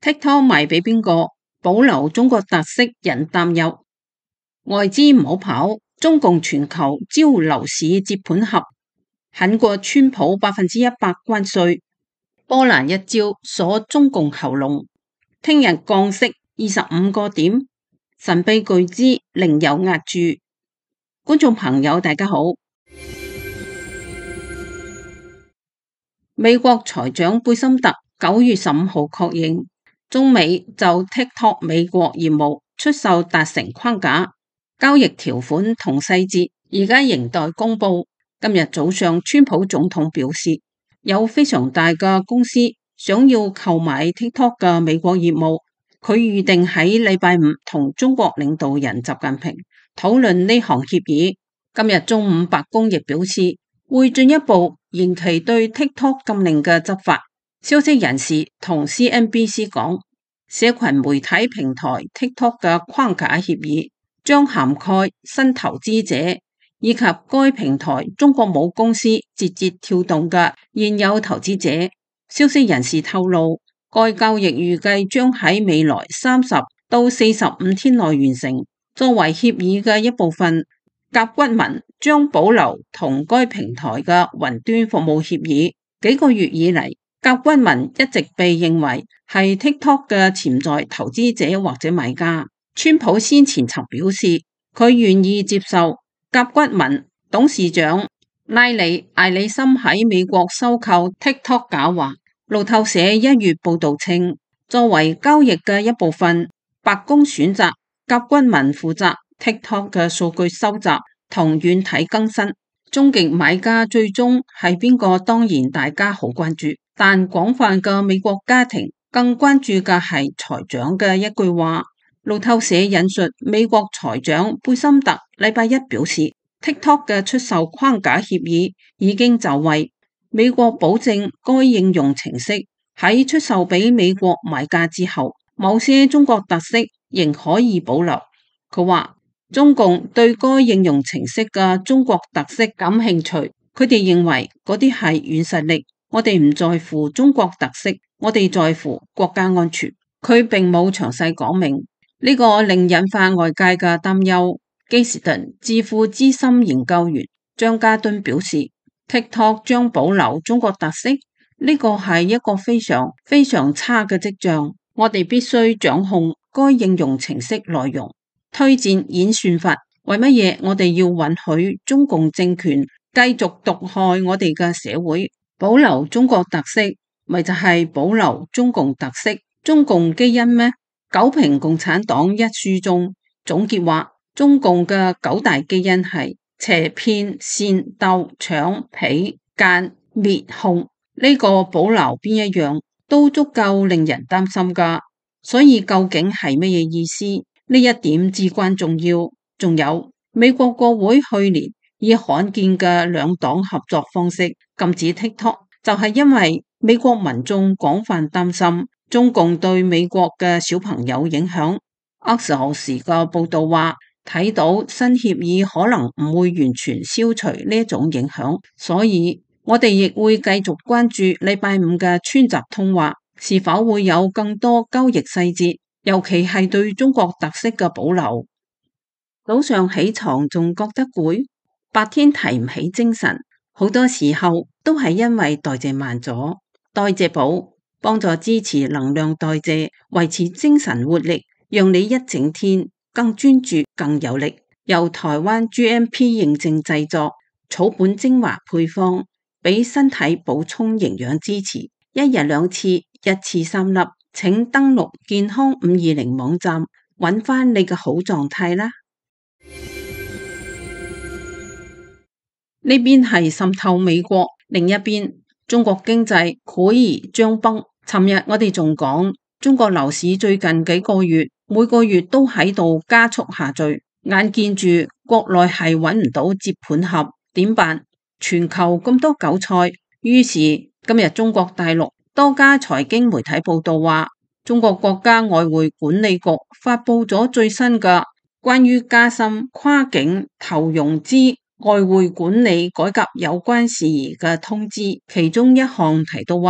TikTok 賣俾邊個？保留中國特色引擔憂，外資唔好跑，中共全球招樓市接盤俠，狠過川普100%關稅，波蘭一招鎖中共喉嚨，聽日降息25個點，神秘巨資另有壓注。觀眾朋友大家好，美國財長貝森特9月15號確認，中美就 TikTok 美國業務出售達成框架，交易條款同細節而家仍待公佈。今日早上，川普總統表示，有非常大嘅公司想要購買 TikTok 嘅美國業務，佢預定喺禮拜5同中國領導人習近平討論呢項協議。今日中午，白宮亦表示會進一步延期對 TikTok 禁令嘅執法。消息人士同 CNBC 講，社群媒體平台 TikTok 嘅框架協議將涵蓋新投資者以及該平台中國母公司字節跳動嘅現有投資者。消息人士透露，該交易預計將喺未來30到45天內完成。作為協議嘅一部分，甲骨文將保留同該平台嘅雲端服務協議。幾個月以嚟，甲骨文一直被認為係 TikTok 嘅潛在投資者或者買家。川普先前曾表示，佢願意接受甲骨文董事長拉里艾里森喺美國收購 TikTok 假話。路透社1月報道稱，作為交易嘅一部分，白宮選擇甲骨文負責 TikTok 嘅數據收集同軟體更新。終極買家最終係邊個？當然大家好關注，但廣泛嘅美國家庭更關注嘅係財長嘅一句話。路透社引述美國財長貝森特禮拜一表示， TikTok 嘅出售框架協議已經就位，美國保證該應用程式喺出售俾美國買家之後，某些中國特色仍可以保留。佢話中共對該應用程式嘅中國特色感興趣，佢哋認為嗰啲係軟實力。我哋唔在乎中國特色，我哋在乎國家安全。佢並冇詳細講明，呢個令引發外界嘅擔憂。基士頓智庫資深研究員張家敦表示， TikTok 將保留中國特色，呢個係一個非常差嘅跡象。我哋必須掌控該應用程式內容、推薦演算法。為乜嘢我哋要允許中共政權繼續毒害我哋嘅社會？保留中國特色，咪就係保留中共特色、中共基因咩？九評共產黨一書中總結話，中共嘅9大基因係邪騙、煽鬥、搶、鄙、奸、滅、控。呢個保留邊一樣都足夠令人擔心噶。所以究竟係乜嘢意思？呢一點至關重要。仲有美國國會去年以罕見嘅兩黨合作方式禁止 TikTok， 就係因為美國民眾廣泛擔心中共對美國嘅小朋友影響。Axios 嘅報道話，睇到新協議可能唔會完全消除呢一種影響，所以我哋亦會繼續關注禮拜5嘅川習通話是否會有更多交易細節，尤其係對中國特色嘅保留。早上起床仲覺得攰，白天提唔起精神，好多時候都係因為代謝慢咗。代謝寶幫助支持能量代謝，維持精神活力，讓你一整天更專注更有力。由台灣 GMP 認證製作，草本精華配方，俾身體補充營養支持，一日2次，一次3粒。請登錄健康520網站，揾返你嘅好狀態啦。呢邊係滲透美國，另一邊中國經濟潰而將崩。尋日我哋仲講，中國樓市最近幾個月每個月都喺度加速下墜，眼見住國內係揾唔到接盤俠，點辦？全球咁多韭菜，於是今日中國大陸多家財經媒體報道話，中國國家外匯管理局發佈咗最新嘅關於加深跨境投融資外匯管理改革有關事宜嘅通知，其中一項提到話，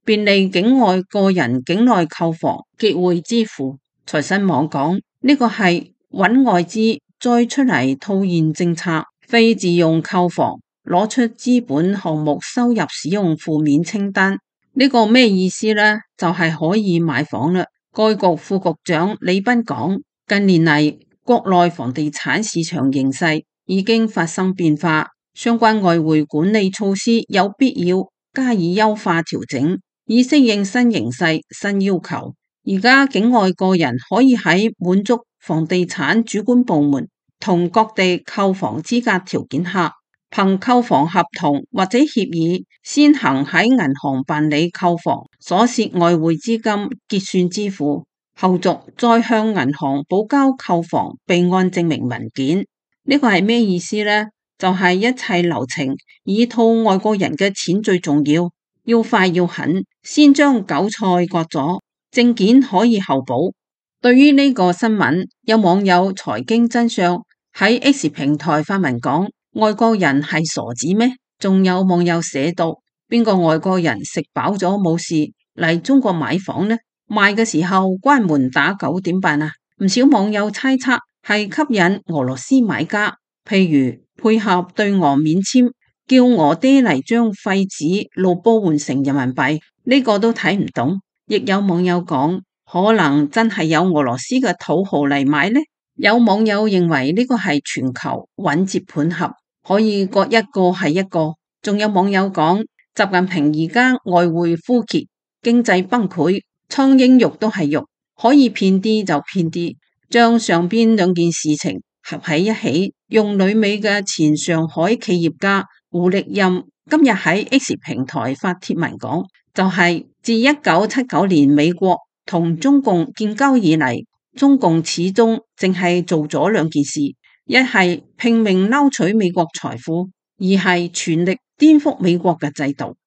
便利境外個人境內購房結匯支付。財新網講，呢個係揾外資再出嚟套現政策，非自用購房攞出資本項目收入使用負面清單。呢個咩意思呢？就係可以買房啦。該局副局長李斌講，近年嚟國內房地產市場形勢已經發生變化，相關外匯管理措施有必要加以優化調整，以適應新形勢新要求。而家境外個人可以喺滿足房地產主管部門同各地購房資格條件下，憑購房合同或者協議，先行喺銀行辦理購房所涉外匯資金結算支付，後續再向銀行補交購房備案證明文件。呢個係咩意思呢？就係一切流程以套外國人嘅錢最重要，要快要狠，先將韭菜割咗，證件可以後補。對於呢個新聞，有網友財經真相喺 X 平台發文講，外國人係傻子咩？仲有網友寫到，邊個外國人食飽咗冇事嚟中國買房呢？賣嘅時候關門打狗點辦啊？唔少網友猜測係吸引俄羅斯買家，譬如配合對俄免簽，叫俄爹嚟將廢紙盧布換成人民幣，呢個都睇唔懂。亦有網友講，可能真係有俄羅斯嘅土豪嚟買呢？有網友認為呢個係全球穩接盤俠，可以割一個係一個。仲有網友講，習近平而家外匯枯竭，經濟崩潰，蒼蠅肉都係肉，可以騙啲就騙啲，將上邊兩件事情合喺一起，用旅美嘅前上海企業家胡力任今日喺 X 平台發帖文講，就係自1979年美國同中共建交以嚟，中共始終淨係做咗兩件事，一係拼命撈取美國財富，二係全力顛覆美國嘅制度。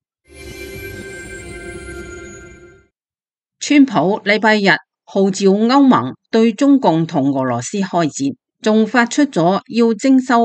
川普禮拜日號召歐盟對中共同俄羅斯開戰，仲發出咗要徵收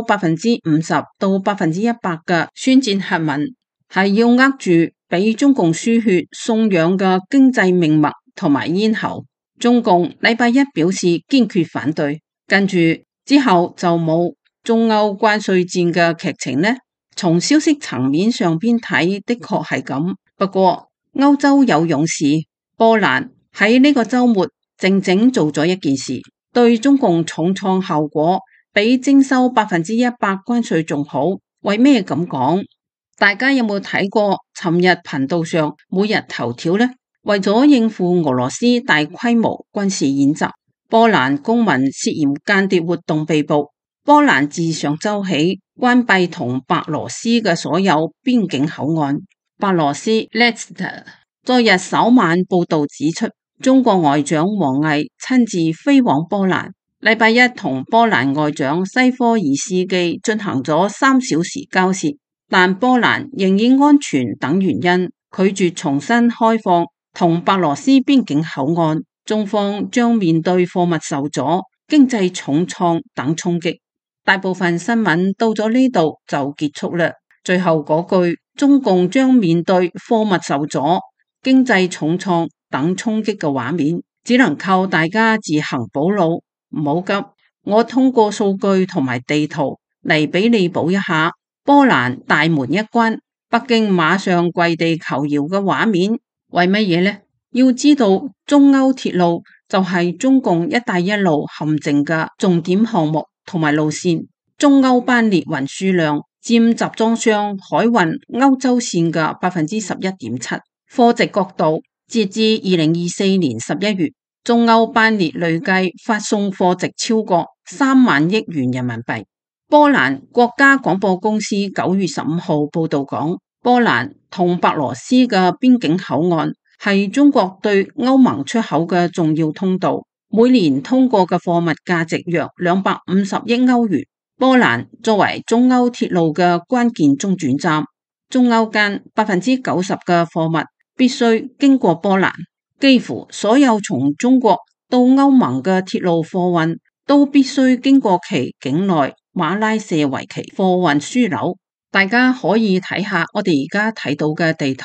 50%到100%嘅宣戰核文，係要握住俾中共輸血送養嘅經濟命脈同埋咽喉。中共禮拜一表示堅決反對，跟住之後就冇中歐關稅戰嘅劇情呢。從消息層面上邊睇，的確係咁。不過歐洲有勇士，波蘭喺呢個週末靜靜做咗一件事，對中共重創效果比徵收100%關稅仲好。為咩咁講？大家有冇睇過尋日頻道上每日頭條呢？為咗應付俄羅斯大規模軍事演習，波蘭公民涉嫌間諜活動被捕。波蘭自上週起關閉同白羅斯嘅所有邊境口岸。白羅斯 Lester 昨日稍晚報道指出，中國外長王毅親自飛往波蘭，禮拜一同波蘭外長西科爾斯基進行咗3小時交涉，但波蘭仍以安全等原因拒絕重新開放同白羅斯邊境口岸，中方將面對貨物受阻、經濟重創等衝擊。大部分新聞到咗呢度就結束啦。最後嗰句，中共將面對貨物受阻、經濟重創等衝擊嘅畫面，只能靠大家自行補腦，唔好急。我通過數據同埋地圖嚟俾你補一下，波蘭大門一關，北京馬上跪地求饒嘅畫面。為乜嘢呢？要知道中歐鐵路就係中共一帶一路陷阱嘅重點項目同埋路線，中歐班列運輸量佔集裝箱海運歐洲線嘅11.7%。貨值角度，截至2024年11月，中歐班列累計發送貨值超過3萬億元人民幣。波蘭國家廣播公司9月15號報道講，波蘭同白羅斯嘅邊境口岸係中國對歐盟出口嘅重要通道，每年通過嘅貨物價值約250億歐元。波蘭作為中歐鐵路嘅關鍵中轉站，中歐間90%嘅貨物必須經過波蘭，幾乎所有從中國到歐盟嘅鐵路貨運都必須經過其境內馬拉舍維奇貨運樞紐。大家可以睇下我哋而家睇到嘅地圖，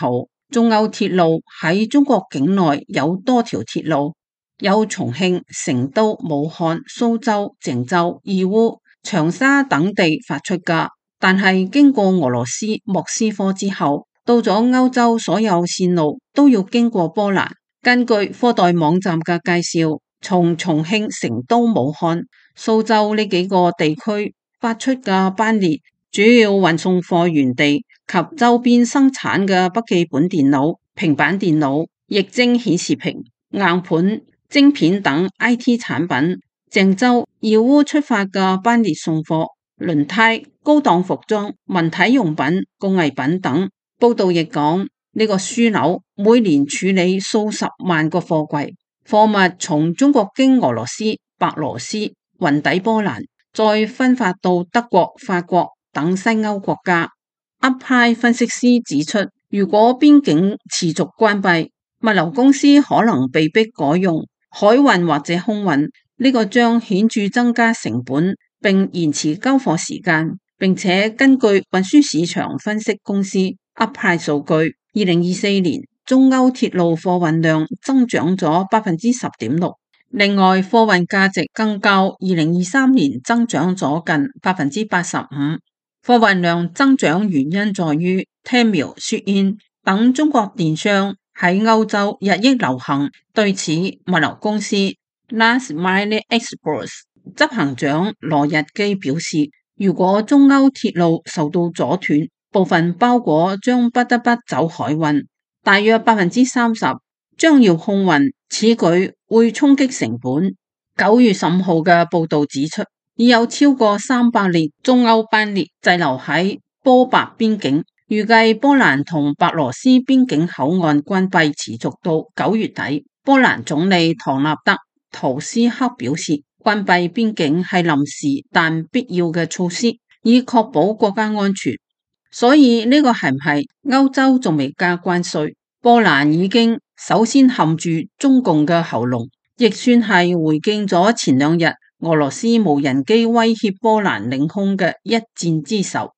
中歐鐵路喺中國境內有多條鐵路，有重慶、成都、武漢、蘇州、鄭州、義烏、長沙等地發出㗎，但係經過俄羅斯莫斯科之後，到咗歐洲所有線路都要經過波蘭。根據科代網站嘅介紹，從重慶、成都、武漢、蘇州呢幾個地區發出嘅班列，主要運送貨源地及周邊生產嘅筆記本電腦、平板電腦、液晶顯示屏、硬盤、晶片等 IT 產品。鄭州、義烏出發嘅班列送貨、輪胎、高檔服裝、文體用品、工藝品等。報道亦講，呢個樞紐每年處理數十萬個貨櫃，貨物從中國經俄羅斯、白羅斯運抵波蘭，再分發到德國、法國等西歐國家。UpPi 分析師指出，如果邊境持續關閉，物流公司可能被迫改用海運或者空運，呢個將顯著增加成本，並延遲交貨時間。並且根據運輸市場分析公司UpPi數據，2024年中歐鐵路貨運量增長咗10.6%，另外貨運價值更較2023年增長咗近85%。貨運量增長原因在於 Temu、Shein 等中國電商喺歐洲日益流行。對此，物流公司 Last Mile Express 執行長羅日基表示，如果中歐鐵路受到阻斷，部分包裹將不得不走海運，大約30%將要空運，此舉會衝擊成本。9月15號嘅報道指出，已有超過300列中歐班列滯留喺波白邊境，預計波蘭同白羅斯邊境口岸關閉持續到9月底。波蘭總理唐納德·圖斯克表示，關閉邊境係臨時但必要嘅措施，以確保國家安全。所以呢個係唔係歐洲仲未加關稅？波蘭已經首先陷住中共嘅喉嚨，亦算係回敬咗前2日俄羅斯無人機威脅波蘭領空嘅一箭之仇。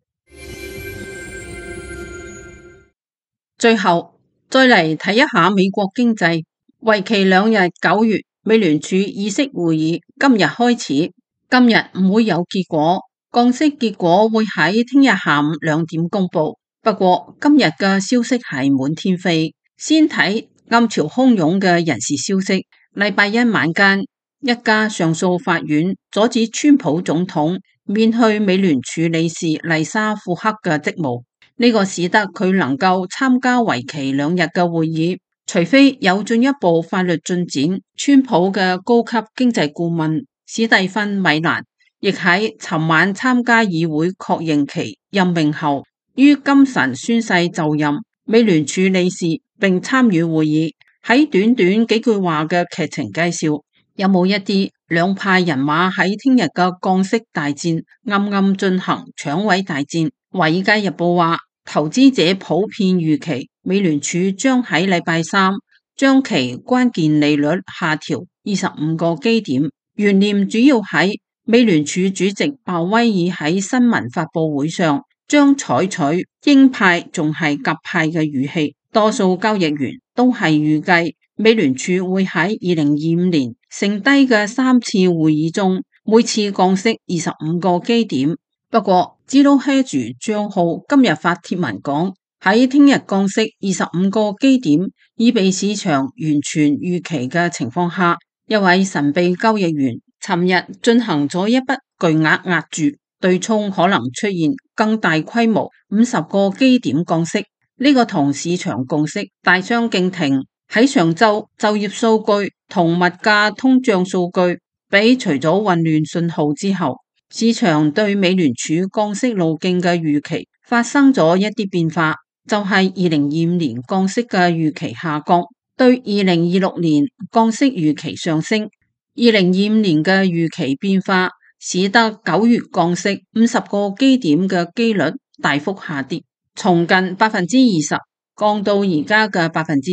最後再嚟睇一下美國經濟，為期2日9月美聯儲議息會議今日開始，今日唔會有結果，降息結果會喺聽日下午2點公布。不過今日嘅消息係滿天飛，先睇暗潮洶湧嘅人事消息。禮拜一晚間，一家上訴法院阻止川普總統免去美聯儲理事麗莎庫克嘅職務，呢個使得佢能夠參加為期2日嘅會議，除非有進一步法律進展。川普嘅高級經濟顧問史蒂芬米蘭亦喺尋晚參加議會確認其任命後，於今晨宣誓就任美聯儲理事，並參與會議。喺短短幾句話嘅劇情介紹，有冇一啲兩派人馬喺聽日嘅降息大戰暗暗進行搶位大戰？華爾街日報話，投資者普遍預期美聯儲將喺禮拜三將其關鍵利率下調25個基點，懸念主要喺美聯儲主席鮑威爾喺新聞發佈會上將採取鷹派仲係鴿派嘅語氣。多數交易員都係預計美聯儲會喺2025年剩低嘅3次會議中，每次降息25個基點。不過Zero Hedge賬號今日發帖文講，喺聽日降息25個基點已被市場完全預期嘅情況下，一位神秘交易員尋日進行咗一筆巨額押注，對沖可能出現更大規模50個基點降息。呢個同市場共識大相徑庭。喺上週就業數據同物價通脹數據比除咗混亂信號之後，市場對美聯儲降息路徑嘅預期發生咗一啲變化，就係2025年降息嘅預期下降，對2026年降息預期上升。2025年嘅預期變化使得9月降息50個基點嘅機率大幅下跌，從近20%降到而家嘅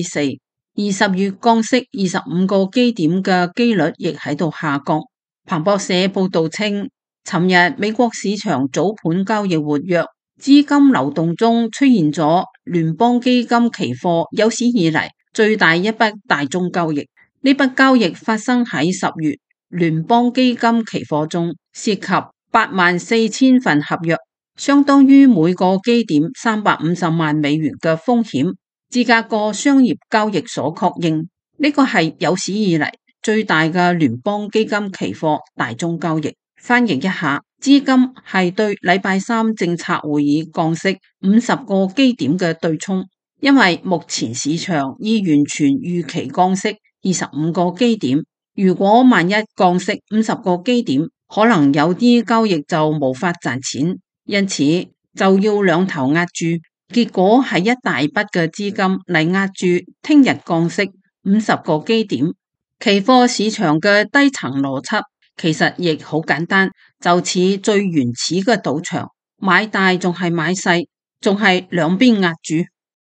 4%。20月降息25個基點嘅機率亦喺度下降。彭博社報道稱，尋日美國市場早盤交易活躍，資金流動中出現咗聯邦基金期貨有史以嚟最大一筆大宗交易。呢筆交易發生喺10月，聯邦基金期貨中涉及84000份合約，相當於每個基點350萬美元嘅風險。芝加哥商業交易所確認呢個係有史以嚟最大嘅聯邦基金期貨大宗交易。翻譯一下，資金係對禮拜三政策會議降息50個基點嘅對沖，因為目前市場已完全預期降息25個基點。如果萬一降息50個基點，可能有啲交易就無法賺錢，因此就要兩頭壓住。結果係一大筆嘅資金嚟壓住聽日降息50個基點。期貨市場嘅低層邏輯其實亦好簡單，就似最原始嘅賭場，買大仲係買細，仲係兩邊壓住。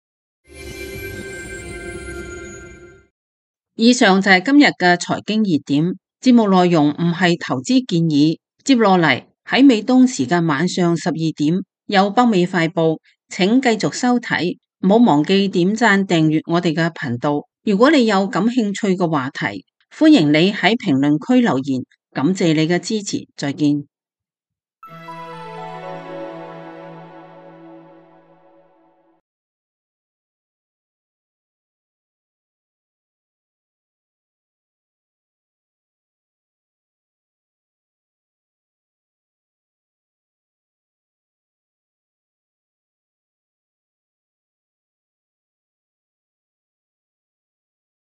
以上就係今日嘅財經熱點。節目內容唔係投資建議。接落嚟喺美東時間晚上12點有北美快報，請繼續收睇，唔好忘記點讚訂閱我哋嘅頻道。如果你有感興趣嘅話題，歡迎你喺評論區留言。感謝你嘅支持，再見。